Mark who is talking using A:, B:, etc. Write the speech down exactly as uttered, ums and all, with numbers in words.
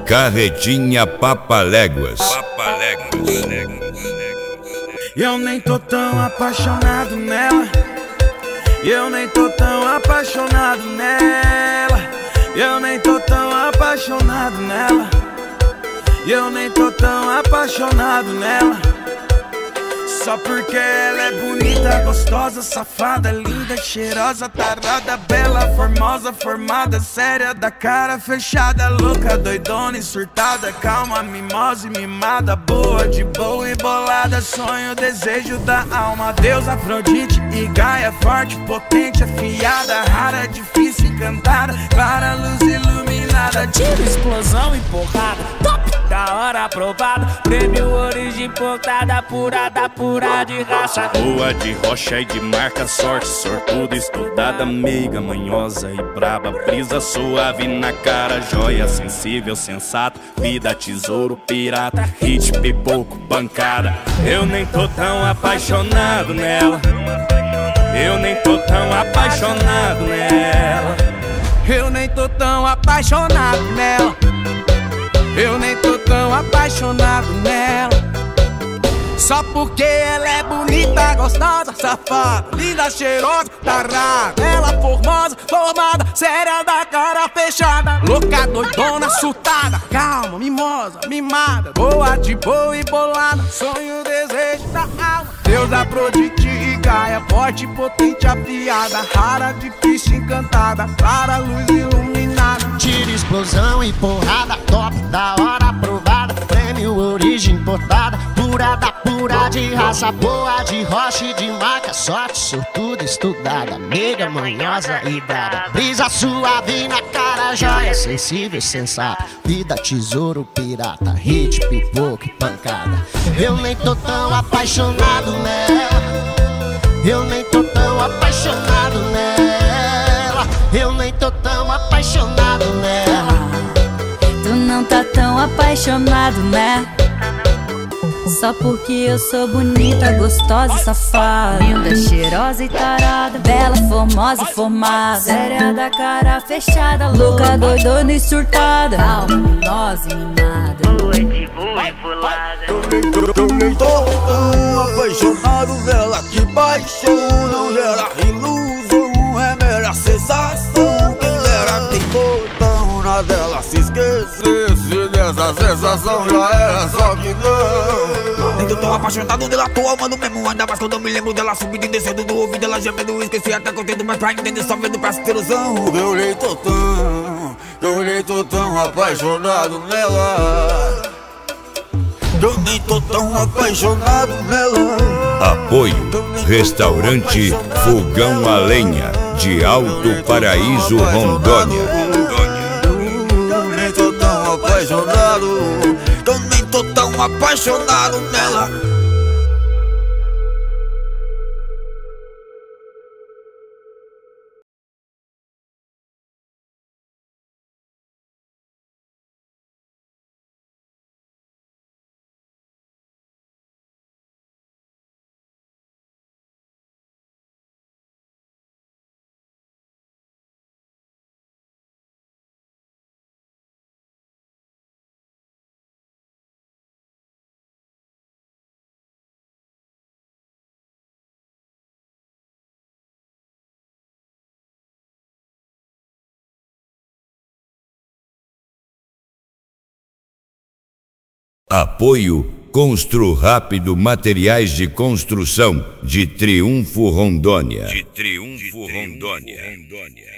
A: Carretinha Papaléguas.
B: Eu nem tô tão apaixonado nela. Eu nem tô tão apaixonado nela. Eu nem tô tão apaixonado nela. Eu nem tô tão apaixonado nela. Só porque ela é bonita, gostosa, safada, linda, cheirosa, tarada, bela, formosa, formada, séria, da cara fechada, louca, doidona e surtada, calma, mimosa e mimada, boa, de boa e bolada, sonho, desejo da alma, Deus, Afrodite e Gaia, forte, potente, afiada, rara, difícil, encantada, clara, luz iluminada, tiro, explosão e porrada, top, da hora aprovada, prêmio origem importada, purada, pura de raça,
C: boa de rocha e de marca, sorte, sortuda, estudada, meiga, manhosa e braba, brisa suave na cara, joia, sensível, sensata, vida, tesouro, pirata, hit, pipoco, bancada. Eu nem tô tão apaixonado nela. Eu nem tô tão apaixonado nela.
B: Eu nem tô tão apaixonado nela. Eu nem tô tão apaixonado nela. Só porque ela é bonita, gostosa, safada, linda, cheirosa, tarada, ela formosa, formada, séria, da cara fechada, louca, doidona, surtada, calma, mimosa, mimada, boa, de boa e bolada, sonho, desejo da alma, Deus, Afrodite e Gaia, forte, potente, afiada, rara, difícil, encantada, clara, luz iluminada,
D: tiro, explosão e porrada, top, da hora aprovada, prêmio origem importada, pura da pura de raça, boa de rocha e de marca, sorte, sortuda, estudada, meiga, manhosa e brava, brisa suave na cara, joia, sensível, sensata, vida, tesouro, pirata, hit, pipoco e pancada. Eu nem tô tão apaixonado nela. Eu nem tô tão apaixonado nela. Eu nem tô tão apaixonado nela.
E: Tu não tá tão apaixonado, né? Só porque eu sou bonita, gostosa, safada, linda, cheirosa e tarada, bela, formosa e formada, séria, da cara fechada, louca, doidona e surtada, calma, mimosa e mimada, boa de boa e bolada.
F: Eu nem tô tão apaixonado nela, que paixão gera ilusão, é mera sensação, quem dera tem botão na dela, se esquecesse dessa sensação já era, só que não.
G: Nem tô tão apaixonado dela, tô amando mesmo, ainda mais quando eu me lembro dela subindo e descendo do ouvido, ela gemendo, esqueci até que eu tento mais pra entender, só vendo pra ter ilusão.
F: Eu nem tô tão, eu nem tô tão apaixonado nela. Eu nem tô tão apaixonado nela.
A: Apoio Restaurante Fogão a Lenha de Alto Paraíso, Rondônia.
F: Eu nem tô tão apaixonado.
G: Eu nem tô tão apaixonado nela.
A: Apoio Constru Rápido Materiais de Construção de Triunfo, Rondônia.
C: De Triunfo, Rondônia.